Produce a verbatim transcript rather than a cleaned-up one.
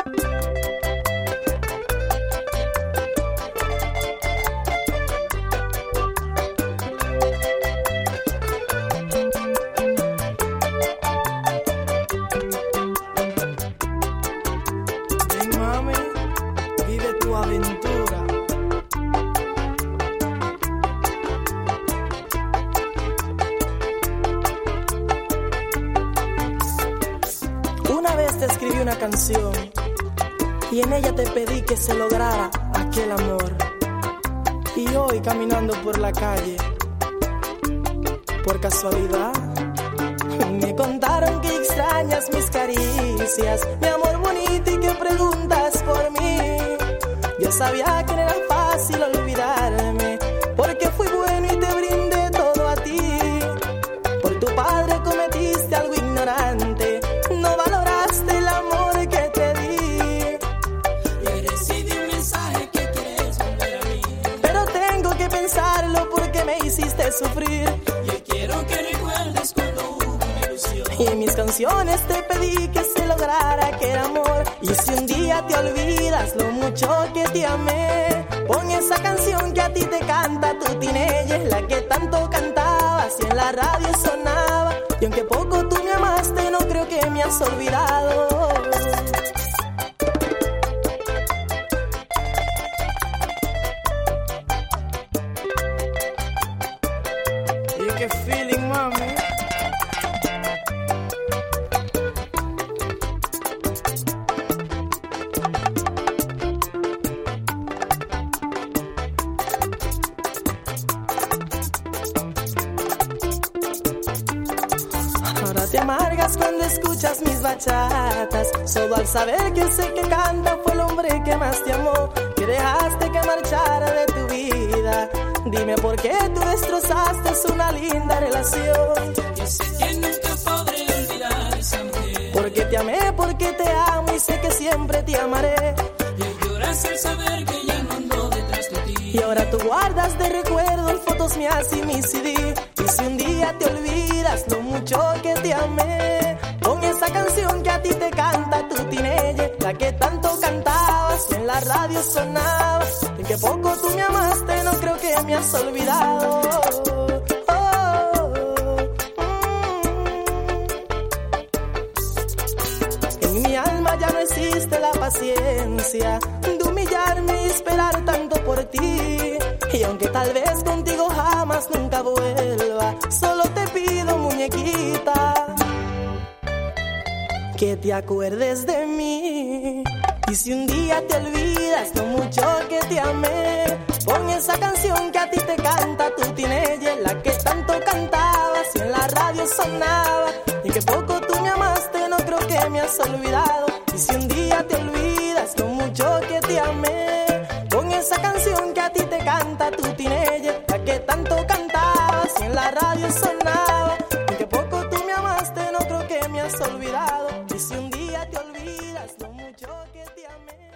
Aventura. Una vez te escribí una canción y en ella te pedí que se lograra aquel amor. Y hoy caminando por la calle, por casualidad, me contaron que extrañas mis caricias, mi amor bonito, y que preguntas por mí. Yo sabía que no era fácil olvidarme, porque fui bueno y te brindé todo a ti. Por tu padre cometiste algo ignorante, no valoraste el amor que te di. Y recibí un mensaje que quieres volver a mí, pero tengo que pensarlo porque me hiciste sufrir. y hoy quiero que recuerdes cuando hubo una ilusión. Y en mis canciones te pedí que se lograra aquel amor. Y si un día te olvidas lo mucho que te amé, pon esa canción que a ti te canta tu teenager, la que tanto cantabas y en la radio sonaba. Y aunque poco tú me amaste, no creo que me has olvidado. Y qué feeling, mami. Ahora te amargas cuando escuchas mis bachatas, solo al saber que sé que canta fue el hombre que más te amó, que dejaste que marchara de tu vida. Dime por qué tú destrozaste una linda relación. Yo sé que nunca podré olvidar esa mujer, Porque te amé, porque te amo y sé que siempre te amaré. y hoy lloras al saber que ya no ando detrás de ti. Y ahora tú guardas de recuerdo en fotos mías y mi C D. Y si un día te olvidas lo mucho que te amé, pon esa canción que a ti te canta tu teenager, la que tanto cantabas y en la radio sonaba. En que poco tú me amaste, no creo que me has olvidado. Oh, mm. En mi alma ya no existe la paciencia de humillarme y esperar tanto por ti. Y aunque tal vez contigo jamás nunca vuelva, solo te pido, muñequita, que te acuerdes de mí. Y si un día te olvidas lo mucho que te amé, pon esa canción que a ti te canta tu teenager, la que tanto cantabas y en la radio sonaba. Y que poco tú me amaste, no creo que me has olvidado. Y si un día te olvidas lo mucho que te amé, pon esa canción que a ti te canta tu teenager, la que tanto cantabas y en la radio sonaba. Y que poco tú me amaste, no creo que me has olvidado. Y si un día te olvidas lo mucho que te amé.